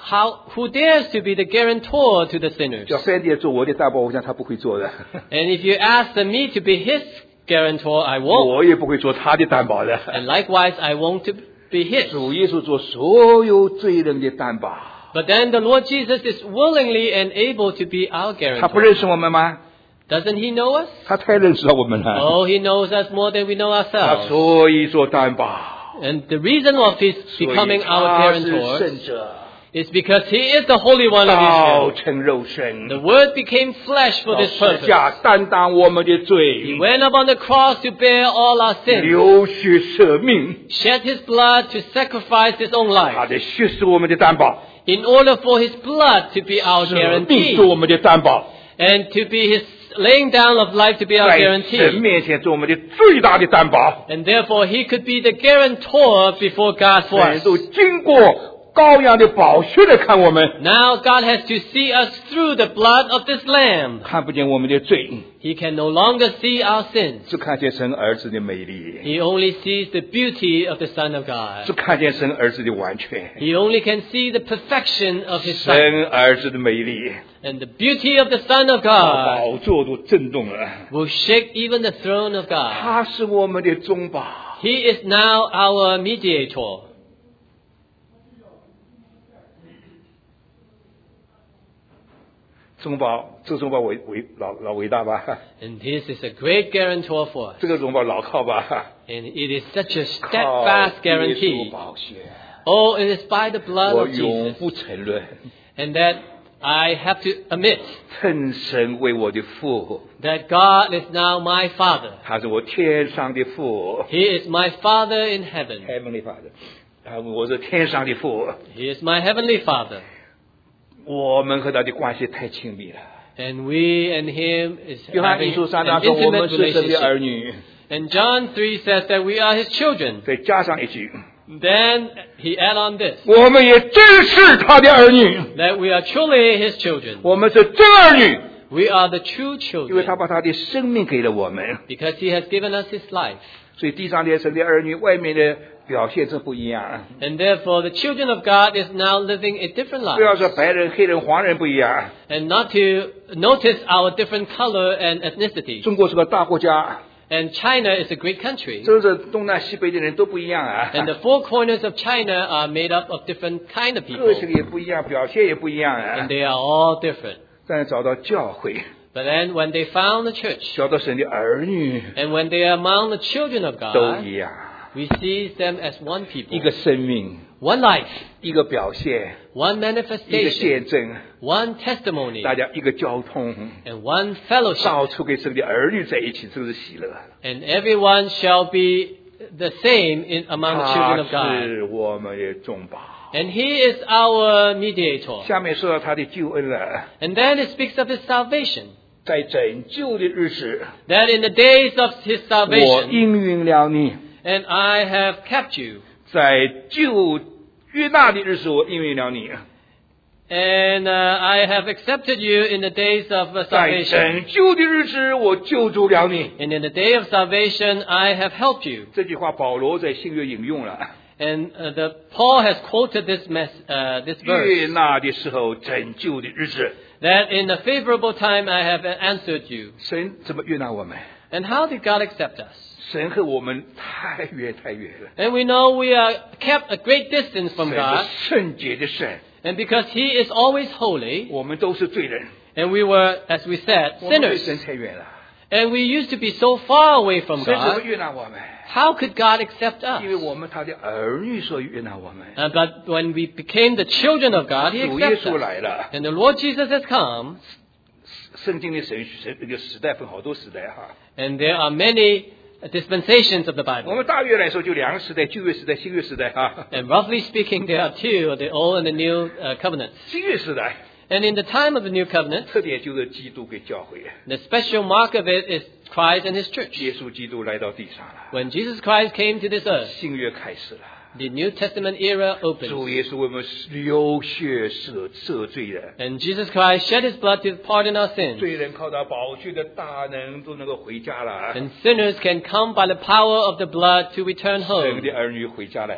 how, who dares to be the guarantor to the sinners? 叫三弟做我的担保，我想他不会做的。 And if you ask me to be his guarantor, I won't. 我也不会做他的担保的。 And likewise, I won't to be his. 主耶稣做所有罪人的担保。 But then the Lord Jesus is willingly and able to be our 他不 guarantor. 认识我们吗？ Doesn't he know us? 他太认识了我们了。 Oh, he knows us more than we know 他 ourselves. 所以做担保。 And the reason of his 所以 becoming our 他是 guarantor 圣者， is because he is the Holy One of 道 Israel. 成肉身， The Word became flesh for 到 this 十 purpose. 架担当我们的 He 罪， went up on the cross to bear all our sins, 流血舍命， shed his blood to sacrifice his own 他 life, 的血是我们的担保， in order for his blood to be our 生命 guarantee, 是我们的担保， and to be his laying down of life to be our 在神 guarantee. 面前做我们的最大的担保。 And therefore he could be the guarantor before God for 神 us. 都经过羔羊的宝血来看我们， Now God has to see us through the blood of this lamb. 看不见我们的罪， He can no longer see our sins. 只看见神儿子的美丽， He only sees the beauty of the Son of God. 只看见神儿子的完全， He only can see the perfection of his Son. 神儿子的美丽， And the beauty of the Son of 把 God 宝座都震动了。 will shake even the throne of God. 他是我们的中保， He is now our mediator. 中保，这个中保伟伟老老伟大吧？ And this is a great guarantor for us. 这个中保牢靠吧？ And it is such a 靠 steadfast 耶稣 guarantee. 宝血， Oh, it is by the blood 我 of 永 Jesus. 不沉沦。 And that I have to admit 称神为我的父， that God is now my Father. 他是我天上的父 He is my Father in heaven. ，Heavenly Father。啊，我是天上的父， He is my heavenly Father. 我们和他的关系太亲密了。 And we and Him is 约翰 having 一书三 an 章说，我们 intimate 是神的儿 relationship. 女。 And John three says that we are His children. 再加上一句， Then He add on this, 我们也真是他的儿女， that we are truly His children. 我们是真儿女， We are the true 因为他 children 把他的生命给了我们。 because He has given us His life. 所以地上的神的儿女，外面的表现是不一样。 And therefore the children of God is now living a different 不要 life. 说白人、黑人、黄人不一样。 And not to notice our different color and ethnicity. 中国是个大国家， And China is a great country. 真是东南西北的人都不一样啊。 And the four corners of China are made up of different kind of 个性 people. 也不一样，表现也不一样 And 啊。 they are all different. 但是找到教会， But then when they found the church, 找到神的儿女， and when they are among the children of 都 God, 一样。 we see them as one 一 people, 个生命， one life, 一个表现， one 一个 manifestation, 见证， one testimony, 大家一个交通， and one fellowship. 到处跟神的儿女在一起，这是喜乐。 And everyone shall be the same in among the 他 children of God. 是我们的中保。 And He is our mediator. 下面说到他的救恩了， And then it speaks of His salvation. 在拯救的日子， That in the days of His 我 salvation, 应允了你； and I have kept you. 在救约纳的日子，我应允了你； And uh, I have accepted you in the days of uh, 在 salvation. 拯救的日子，我救助了你。 And in the day of salvation, I have helped you. 这句话保罗在新约引用了。 And uh, the, Paul has quoted this, mess, uh, this 约 verse. 纳的时候，拯救的日子， That in a favorable time, I have answered you. 神怎么悦纳我们？ And how did God accept us? 神和我们太远太远了。 And we know we are kept a great distance 神 from 是 God. 圣洁的神， And because He is always holy, 我们都是罪人， and we were, as we said, 我们离 sinners. 神太远了。 And we used to be so far away from 神怎么 God. 悦纳我们？ How could God accept 因为 us? 我们他的儿女，所以悦纳我们。 Uh, but when we became the children of God, He 主耶 accepts 稣 us. 来了， And the Lord Jesus has come, 圣经的神神这个时代分好多时代哈。 and there are many dispensations of the 我 Bible. 们大约来说就两个时代，旧约时代、新约时代哈。 And roughly speaking, there are two, the Old and the New uh, Covenants. 新约时代 And in the time of the New Covenant, 特点就是基督给教会， the special mark of it is Christ and His church. 耶稣基督来到地上了， When Jesus Christ came to this earth, 新约开始了。 the New Testament era 主 opened. 耶稣为我们流血赦赦罪的， And Jesus Christ shed His blood to pardon our sins. 罪人靠他宝血的大能都能够回家了。 And sinners can come by the power of the blood to return 神 home. 的儿女回家来了，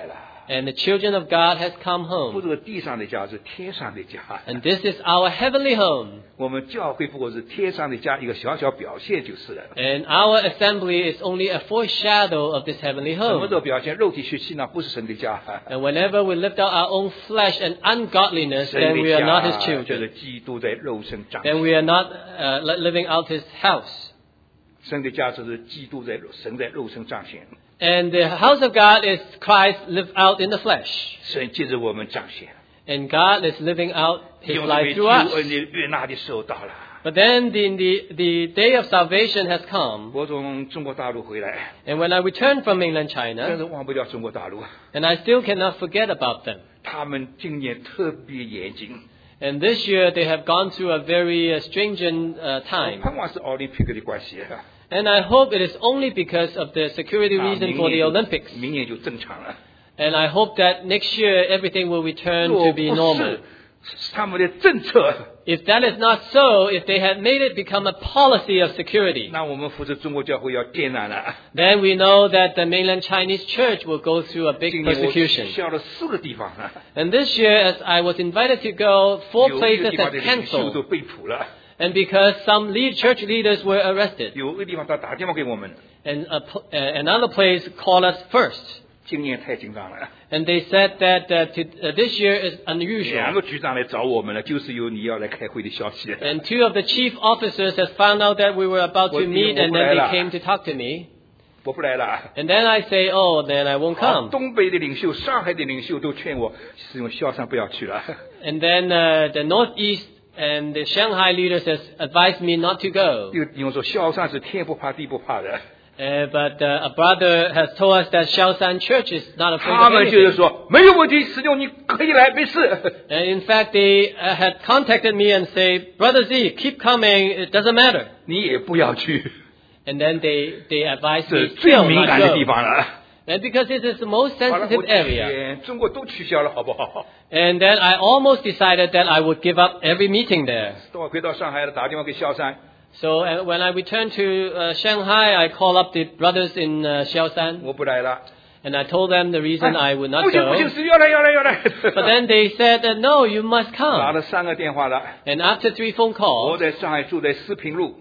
And the children of God has come 不 home. 是地上的家，是天上的家。 And this is our heavenly home. 我们教会不过是天上的家一个小小表现就是了。 And our assembly is only a foreshadow of this heavenly 什么 home. 时候表现？肉体血气呢？不是神的家。 And whenever we lift out our own flesh and ungodliness, 神 then 'we 的 are not his 家就是 children. 基督在肉身彰 Then 显。 we are not uh, li- living out his house. 神的家就是基督在神在肉身彰显， And the house of God is Christ lived out in the flesh. 神借着我们彰显。 And God is living out his 因为 life 救 through 恩 us. 的悦纳的时候到了。 But then the, the, the day of salvation has come. 我从中国大陆回来， And when I returned from mainland 但 China, 是忘不了中国大陆， and I still cannot forget about them. 他们今年特别严谨。 And this year they have gone through a very uh, stringent uh, 我 time. 盼望是奥林匹克的关系， And I hope it is only because of the security 那 reason 明 for the 年就 Olympics. 明年就正常了。 And I hope that next year everything will return 若 to 不 be normal. 是他们的政策， If that is not so, if they had made it become a policy of security, 那我们扶持中国教会要艰难了。 then we know that the mainland Chinese church will go through a big 今年我 persecution. 去了四个地方了， And this year, as I was invited to go, four 有一个 places 地方 have 的领袖都 cancelled. 被捕了， And because some lead church leaders were arrested. 有一个地方他打电话给我们， And a, pl- uh, another place called us first. 今年太紧张了。 And they said that uh, to, uh, this year is 两 unusual. 个局长来找我们了，就是有你要来开会的消息。 And two of the chief officers has found out that we were about to Well, meet, you and then they won't came to talk to me. 我不来了。 And then I say, oh, then I won't 好 come. 东北的领袖、上海的领袖都劝我，使用萧山不要去了。 And then uh, the Northeast and the Shanghai leaders has advised me not to go. 又因为说萧山是天不怕地不怕的， Uh, but uh, a brother has told us that Shaoshan Church is not afraid 他 of 们就是 anything. 说没有问题，师兄你可以来，没事。 And in fact, they uh, had contacted me and say, Brother Z, keep coming, it doesn't matter. 你也不要去， And then they, they advised 这 me 最 still 敏 not 感的地 go. 方了。 And because this is the most 好了， sensitive 我 area. 天中国都取消了，好不好？ And then I almost decided that I would give up every meeting there. 等我回到上海了，打电话给萧山， So uh, when I returned to uh, Shanghai, I called up the brothers in uh, Xiaoshan, 我不来了。 and I told them the reason I would 不 not 行不行， go. 是要来要来要来。 But then they said, that, no, you must 打 come. 了三个电话了， And after three phone 我 calls, 在上海住在四平路，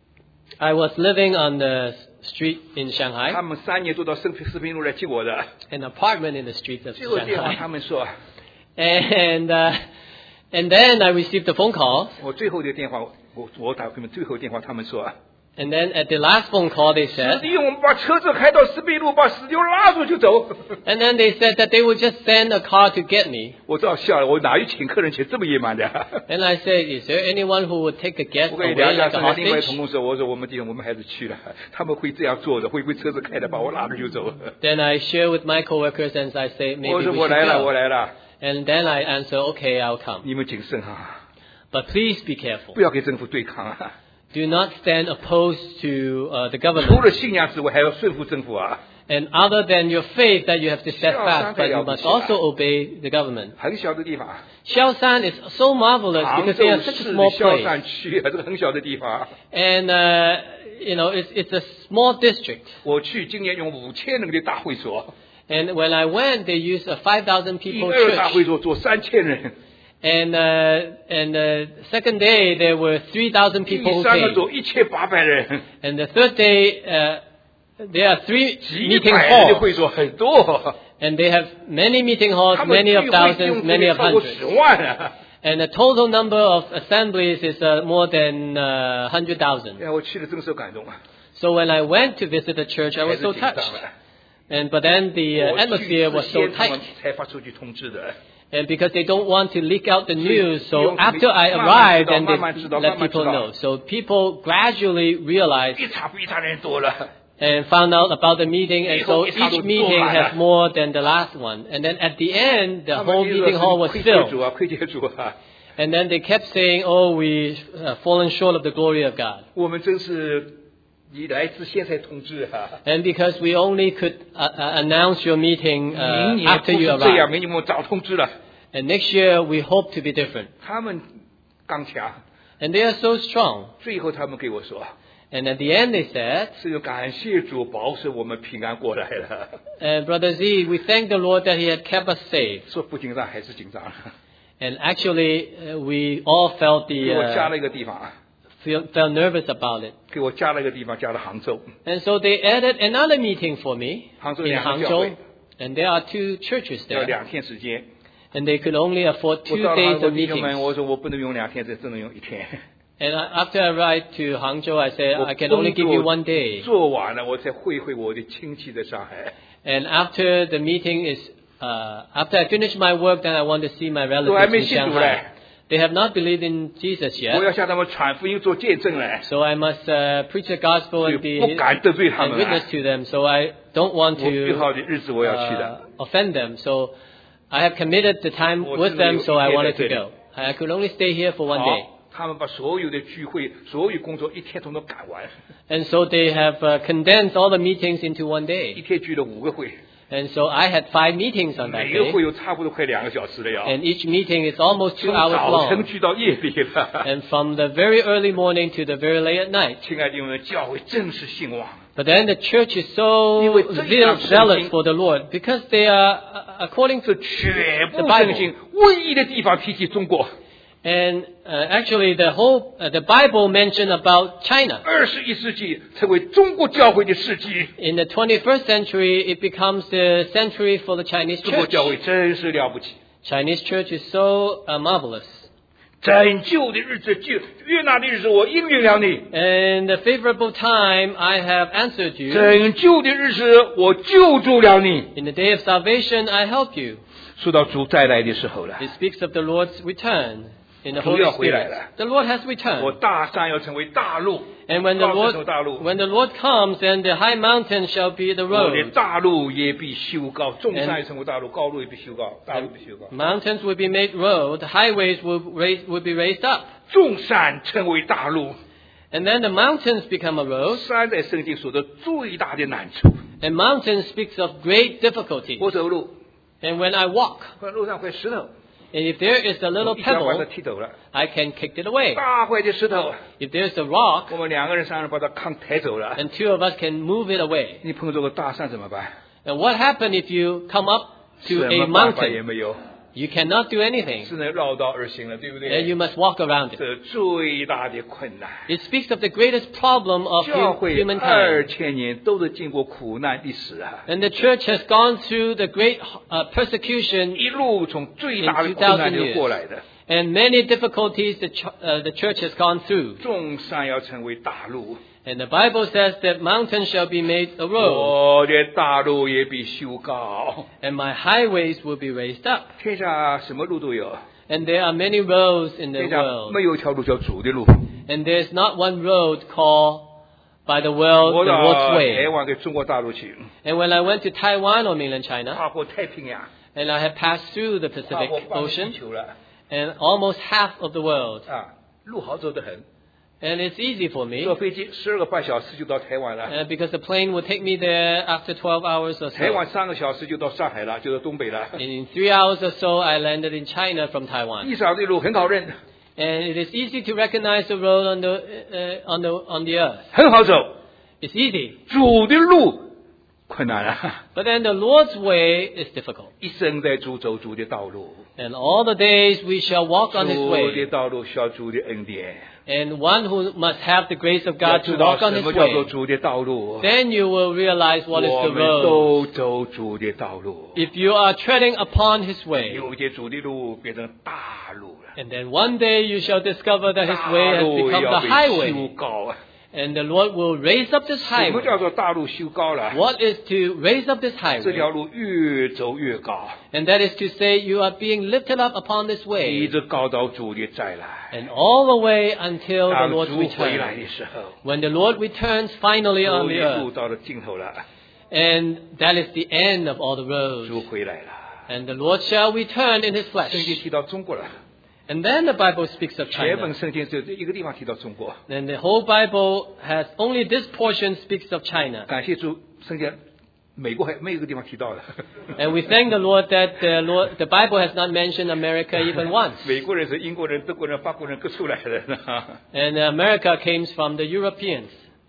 I was living on the street in 他 Shanghai, 们三年都到四平四平路来接我的。 an apartment in the streets of 最后电话 Shanghai. 他们说， And uh, and then I received a phone call. 我最后的电话，我我打给他们最后电话，他们说， And then at the last phone call, they 师 said, 弟，我们把车子开到四平路，把师弟拉住就走。 and then they said that they would just send a car to get me. 我知道笑了，我哪有请客人请这么野蛮的？ And I said, is there anyone who would take a guest 我跟 away 你聊聊， like a 现在另外 hostage? 同工说，我说我们弟兄，我们还是去了，他们会这样做的，会不会车子开的把我拉着就走？ Then I share with my coworkers and I say, 我 maybe 说 we 我 should 来了，我 go. 来了， And then I answer, okay, I'll come. 你们谨慎哈， But please be careful. 不要跟政府对抗啊！ Do not stand opposed to uh, the 除 government. 了信仰之外，还要顺服政府啊！ And other than your faith that you have to stand fast, but you must also obey the government. 很小的地方， Xiaoshan is so marvelous 杭 because 州 they are such 市 a 的 small 萧 place. 山区，这个很小的地方。 And, uh, you know, it's, it's a small district. 我去今年用五千人的大会所， And when I went, they used a five thousand 第 people 二大会 church. 所坐三千人， And, uh, and the second day, there were three thousand 第 people who 三个 came. 座一千八百人， And the third day, uh, there are three 几 meeting 百人的 halls. 会所很多， And they have many meeting halls, 他们 many 聚 of 会 thousands, 用 many 这 of 个超过 hundreds. 十万啊！ And the total number of assemblies is uh, more than uh, one hundred thousand. 哎，我去了真受感动啊！ So when I went to visit the church, I 还 was 是 so 紧张 touched. 了。 And but then the uh, 我去 atmosphere was 之 so 前他们 tight. 才发出去通知的。 And because they don't want to leak out the news, so 用 after I 慢慢 arrived, 知道， then 慢慢 they 知道， let 慢慢知道。 people know. So people gradually realized 一场比一场人多了。 and found out about the meeting, and so 以后一场都 each meeting 坐满了。 has more than the last one. And then at the end, the 他们 whole 就说 meeting hall was 是亏欠 filled. 主啊，亏欠主啊！ And then they kept saying, oh, we've uh, fallen short of the glory of God. 我们真是你来之前才通知啊！ And because we only could uh, uh, announce your meeting 明 uh, 年 after 不 you 是这样， arrived. 没你们早通知了。 And next year, we hope to be different. 他们刚强， And they are so strong. 最后他们给我说， And at the end they said, 是有感谢主保守我们平安过来了。 uh, Brother Z, we thank the Lord that He had kept us safe. 说不紧张还是紧张。 And actually, uh, we all felt 给 the 我加 uh, 了一个地方， feel, felt nervous about it. 给我加了一个地方，加了杭州。 And so they added another meeting for me 杭州 in 两个教会， Hangzhou. And there are two churches 要 there. 两天时间。 And they could only afford 我 two 到了 days 韩国 of 弟兄们， meetings. 我说我不能用两天，这只能用一天。 And I- after I arrived to Hangzhou, I said, 我 I can only 工 give you 作 one day. 做完了，我才会会我的亲戚在上海。 And after the meeting is, uh, after I finish my work, then I want to see my 都还 relatives 没 in 信主 Shanghai. 嘞， They have not believed in Jesus 我 yet. 要向他们传福音做见证嘞， So I must uh, preach the gospel 所以 and be 不敢得罪他 and 们 witness 啊。 to them. So I don't want 我约 to 好的日子我要去的。 uh, offend them. So I have committed the time 我 with 只能 them, 有 so I 一天 wanted 在这 to 里。 go. I could only stay here for one 好 day. 他们把所有的聚会、所有工作一天统统赶完， And so they have uh, condensed all the meetings into one 一 day. 天聚了五个会， And so I had five meetings on that 每个 day. 会有差不多快两个小时了要， And each meeting is almost 从 two hours 早晨 long. 聚到夜里了。 And from the very early morning to the very late at night. 亲爱的弟兄们，教会真是兴旺， But then the church is so 因为这一章 zeal- 圣经 zealous for the Lord because they are, uh, according to 是全部 The Bible 圣经唯一的地方提起中国。 And uh, actually, the whole uh, the Bible mentioned about China. 二十一世纪成为中国教会的世纪， In the twenty-first century, it becomes the century for the Chinese 中国 church. 教会真是了不起。 Chinese church is so uh, marvelous. 拯救的日子，救悦纳的日子，我应允了你； In the favorable time, I have answered you. 拯救的日子，我救助了你。 In the day of salvation, I help you. 说到主再来的时候了， It speaks of the Lord's return in the 主 Holy 要回来 Spirit. 了。 The Lord has 我 returned. 大山要成为大路， And when the 高山 Lord 成为大路， when the Lord comes, then the high mountain shall be the 我的 road. 大路也必修高，众山也成为大路，高路也必修高，大路必修高。 Mountains will be made road. Highways will raise, will be raised up. 众山成为大路， And then the mountains become a road. 山在圣经说的最大的难处。 And mountain speaks of great difficulty. 我走路， And when I walk, 看路上块石头， and if there is a little 一脚把它 pebble, 踢走了。 I can kick it away. 大块的石头， If there's a rock, 我们两个人、三人把它扛抬走了。 and two of us can move it away. 你碰到个大山怎么办？ And what happens if you come up 什 to a 么办法也 mountain? 没有， You cannot do anything. 只能绕道而行了，对不 And 对？ you must walk around it. 这最大的困难。 It speaks of the greatest problem of 教 hu- 会 humankind. 二千年都是经过苦难历史啊， And the church has gone through the great uh, persecution 一路从最大的困难里过来的。 and many difficulties the, ch- uh, the church has gone through. 众山要成为大路， And the Bible says that mountains shall be made a road, 我的大路也必修高。 and my highways will be raised up. 天下什么路都有， And there are many roads in the 天下 world. 没有一条路叫主的路。 And there's not one road called by the world 我 the 到 Lord's 台 way. 湾给中国大陆去， And when I went to Taiwan or mainland China, 跨过太平洋， and I had passed through the 跨 Pacific 过半个地 Ocean, 球了 and almost half of the world. 啊，路好走得很。 And it's easy for me, 坐飞机十二个半小时就到台湾了， uh, because the plane would take me there after twelve hours or 台 so. 湾三个小时就到上海了，就到东北了。 And in three hours or so, I landed in China from Taiwan. 地上的路很好认， And it is easy to recognize the road on the, uh, on the, on the earth. 很好走。 It's easy. 主的路困难了， But then the Lord's way is difficult. 一生在主走主的道路， And all the days we shall walk on His 主的 way. 道路需要主的恩典。 And one who must have the grace of 要 God 知 to 道 walk on 什 His 么叫做 way. 主的道路， Then you will realize what is 我 the 们 road. 都走主的道路。 If you are treading upon His way, 有些主的路变成大路了， and then one day you shall discover that His way 大 has 路 become 要 the 被修 highway. 高啊！ And the Lord will raise up this 什么 highway. 叫做大路修高了？ What is to raise up this 这条 highway? 路越走越高， And that is to say you are being lifted up upon this 一 way. 直高到主的再来。 And all the way until the 当 Lord 主回来 returns. 的时候， When the Lord returns finally 主 on the 的路 earth. 到了尽头了， And that is the end of all the 主 roads. 回来了。 And the Lord shall return in His 圣经 flesh. 提到中国了， And then the Bible speaks of 全本 China. 圣经只有这一个地方提到中国。 And the whole Bible has only this portion speaks of China. 感谢主，圣经美国还没有一个地方提到的。 And we thank the Lord that the Lord, the Bible has not mentioned America even once. 美国人是英国人、德国人、法国人各出来的。 And America came from the Europeans.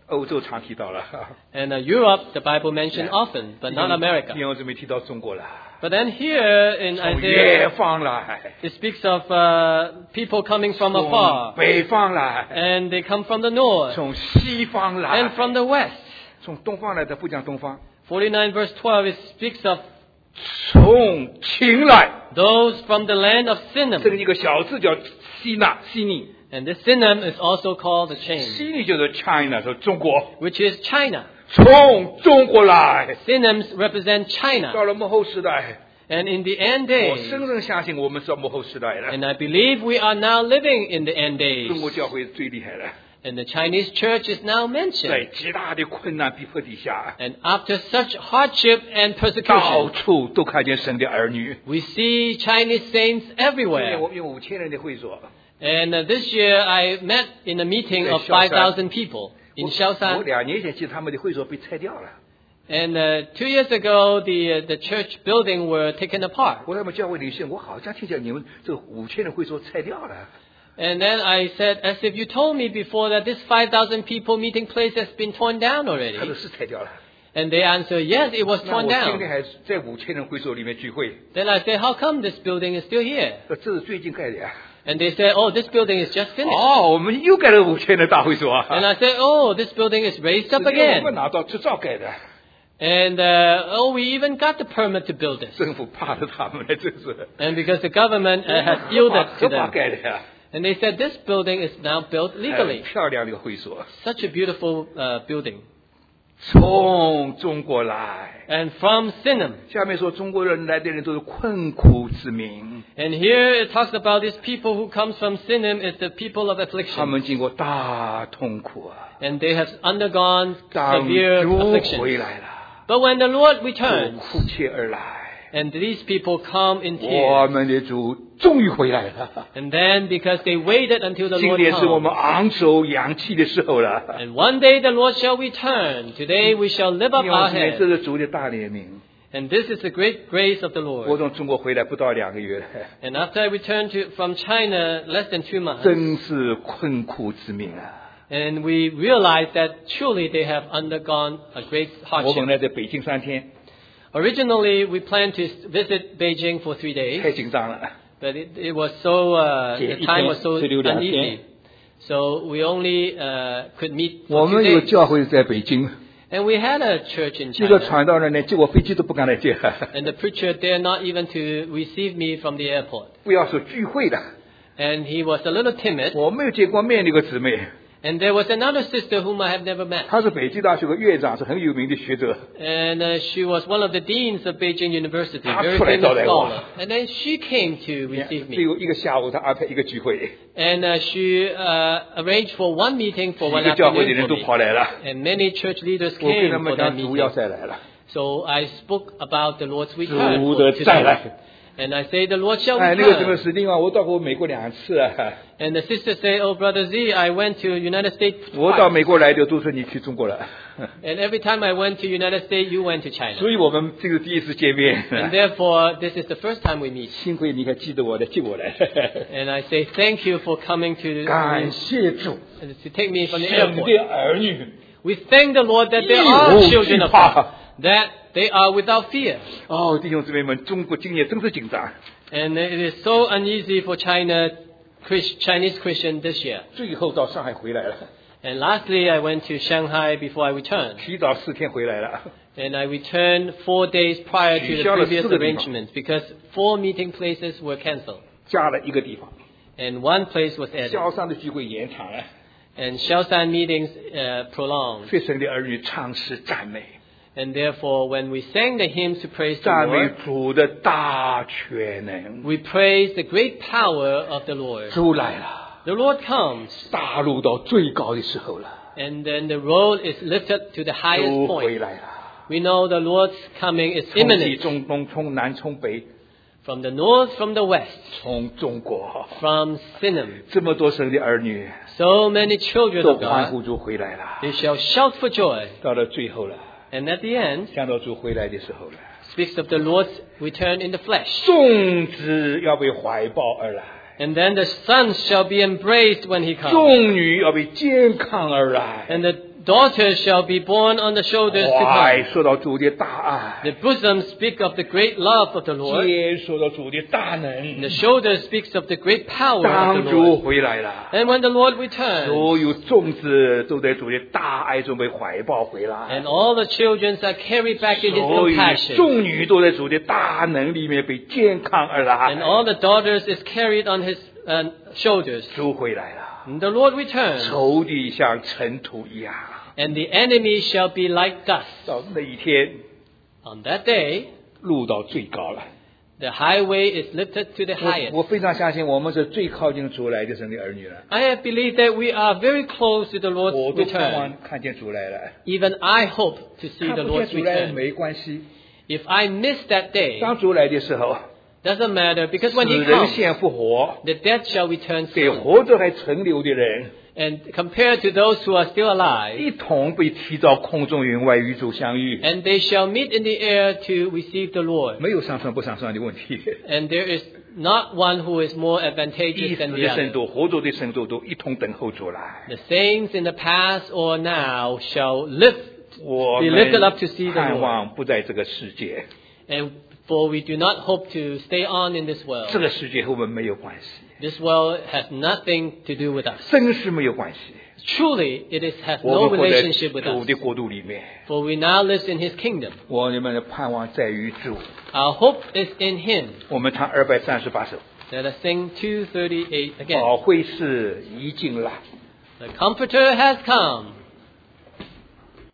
欧洲常提到了。 And uh, Europe, the Bible mentioned often, but not America. 弟兄姊妹提到中国了， But then here in 从远 Isaiah, 方来， it speaks of uh, people coming from 从 afar, 北方来， and they come from the north 从西方 and 来， from the west. 从东方来的不讲东方， forty-nine verse twelve, it speaks of 从秦来， those from the land of 这个 Sinim. 一个小字叫西纳西尼， And this Sinim is also called the chain, 西尼就是 China， 说中国， which is China. 从中国来。 Sinims represent China. 到了末后时代， And in the end 我 days, 深深相信我们是末后时代了。 and I believe we are now living in the end 中国 days. 教会最厉害了， And the Chinese church is now 在 mentioned. 极大的困难逼迫底下， And after such hardship and 到 persecution, 处都看见神的儿女。 we see Chinese saints 因为 everywhere. 我们有五千人的会所， And uh, this year I met in a meeting of Shaoshan. five thousand people in 我 Shaoshan. 两年前记得他们的会所被拆掉了， And uh, two years ago, the uh, the church building were taken apart. 我他们教会领袖，我好像听见你们这五千人会所拆掉了。 And then I said, as if you told me before that this five thousand people meeting place has been torn down 他 already. 说是拆掉了。 And they answered, yes, it was 那 torn 我今天 down. 还在五千人会所里面聚会， Then I said, how come this building is still here? 说这是最近盖的呀。 And they said, oh, this building is just finished. 哦，我们又盖了五千人大会所啊！ And I said, oh, this building is raised up 直接我们 again. 拿到执照盖的， And uh, oh, we even got the permit to build this. 政府怕了他们了，真是。 And because the government uh, has yielded 合 to 法 them. 盖的呀， And they said, this building is now built 很 legally. 漂亮的一个会所。 Such a beautiful uh, building. 从中国来， And from Sinim. 下面说中国人来的人都是困苦之民， And here it talks about these people who comes from Sinim is the people of 他 affliction. 们经过大痛苦啊。 And they have undergone 当 severe 主 affliction. 回来了， But when the Lord 就 returns, 哭泣而来。 and these people come in 我 tears, 们的主终于回来了。 and then because they waited until the 今 Lord 年是我们 comes, 昂首扬气的时候了。 and one day the Lord shall return. Today we shall lift up 弟 our 兄姊妹， heads. 这是主的大怜悯。 And this is the great grace of the 我 Lord. 从中国回来不到两个月了， And after I returned to, from China less than two months, 真是困苦之民啊！ and we realized that truly they have undergone a great 我本 hardship. 来在北京三天， Originally, we planned to visit Beijing for three 太 days, 紧张了。 but it, it was so, uh, the time was so 只留两天。 uneasy. So we only uh, could meet 我 for 们 two 有 days. 教会在北京， And we had a church in 这个 China, 传道人呢，结果飞机都不敢来接， and the preacher dared not even to receive me from the airport. 不要说聚会的， And he was a little timid. 我没有见过面的一个姊妹， And there was another sister whom I have never met. 她是北京大学的院长，是很有名的学者。 And uh, she was one of the deans of Beijing University, Ah, very 出来 famous 招待我。 scholar. And then she came to receive 只 me. 有一个下午，她安排一个聚会， And uh, she uh, arranged for one meeting for 一 one 个教会的 afternoon 人 for 都 me. 跑来了。 And many church leaders 我跟 came 他 for 们 that 讲，主要 meeting. 再来了， So I spoke about the Lord's return 主 for 的 today. 再来。 And I say the Lord shall 哎，那个什么 return. 是另外，我到过美国两次啊。 And the sister say, oh, Brother Z, I went to United States 我到 twice. 美国来的都说你去中国了， And every time I went to United States, you went to China. 所以我们这个第一次见 And 面。 therefore, this is the first time we meet. 幸亏你还记得我来接我来， And I say thank you for coming to, 感谢主， to take me from the 神 airport. 的儿女 We thank the Lord that there 一 are 无 children 惧 of 怕 God, that they are without fear. 哦，弟兄姊妹们，中国今年真是紧张。 And it is so uneasy for China, Chris- Chinese Christian this year. 最后到上海回来了， And lastly, I went to Shanghai before I returned. 提早四天回来了。 And I returned four days prior to the 取消了 previous 四个地方。 arrangements because four meeting places were cancelled. 加了一个地方， And one place was added. 萧山的聚会延长了， And Shaoshan meetings uh, prolonged. 对神的儿女唱诗赞美， And therefore, when we sang the hymns to praise the 赞美 Lord, 主的大全能。 we praise the great power of the Lord. 主来了， The Lord comes, 大陆到最高的时候了， and then the road is lifted to the highest 主回 point. 来了。 We know the Lord's coming is 从西 imminent 从东，从南从北， from the north, from the west, 从中国， from Sinim. 这么多神的儿女 So many children 都 of 欢 God, 呼主回来了。 they shall shout for joy. 到了最后了， And at the end, 想到主回来的时候了， speaks of the Lord's return in the flesh. 众子要被怀抱而来， And then the son shall be embraced when he comes. 众女要被健康而来。 And the daughters shall be born on the shoulders to 怀 come. 说到主的大爱， The bosom speaks of the great love of the Lord. 肩说到主的大 And 能 the。shoulder speaks of the great power of 当 the 主 Lord. 回来了， And when the Lord returns, 所有种子都在主的大爱中被怀抱回来 and，all the children are carried back in His 所以 compassion, 众女都在主的大能里面被健康而 and 来。 all the daughters is carried on His uh, shoulders. 主回来了， And the Lord returns, 仇敌像尘土一样。 and the enemy shall be like dust. 到那一天， On that day, 路到最高了。 the highway is lifted to the 我 highest. 我非常相信，我们是最靠近主来的神的儿女了。 I have believed that we are very close to the 我 Lord's 都盼 return. 望看见主来了。 Even I hope to see 看 the 不见 Lord's 主来 return. 没关系， If I miss that day, 当主来的时候， doesn't matter, because 死 when He 人 comes, 现复活， the dead shall return 给 soon. 活着还存留的人， And compared to those who are still alive, 一同被提到空中云外与主相遇。 and they shall meet in the air to receive the Lord. 没有上升不上升的问题。 And there is not one who is more 已 advantageous 死 than 的 the 圣 other. 徒、活着的圣徒都一同等候主来。 The saints in the past or now shall live, 我 be 们 lifted up to see the 盼 Lord. 望不在这个世界， And for we do not hope to stay on in this 这 world. 个世界和我们没有关系， This world has nothing to do with us. 真是没有关系。 Truly, it is, has 我 no 们活在 relationship with 主 us. 的国度里面， For we now live in His kingdom. 我们的盼望在于主。 Our hope is in Him. 我们唱二百三十八首， Let us sing two thirty-eight again. 保惠师已经来。 The Comforter has come.